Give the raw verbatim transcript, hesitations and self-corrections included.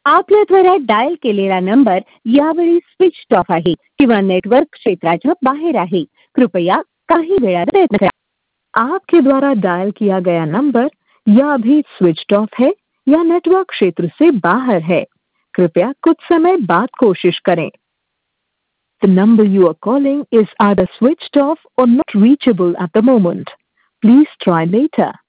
आपल्याद्वारा dial केलेला number यावेळी switch off आहे किंवा नेटवर्क क्षेत्राच्या बाहेर आहे. कृपया काही वेळात प्रयत्न करा. आपके द्वारा डायल किया गया नंबर या अभी स्विच ऑफ है या नेटवर्क क्षेत्र से बाहर है. कृपया कुछ समय बाद कोशिश करें. The number you are calling is either switched off or not reachable at the moment. Please try later.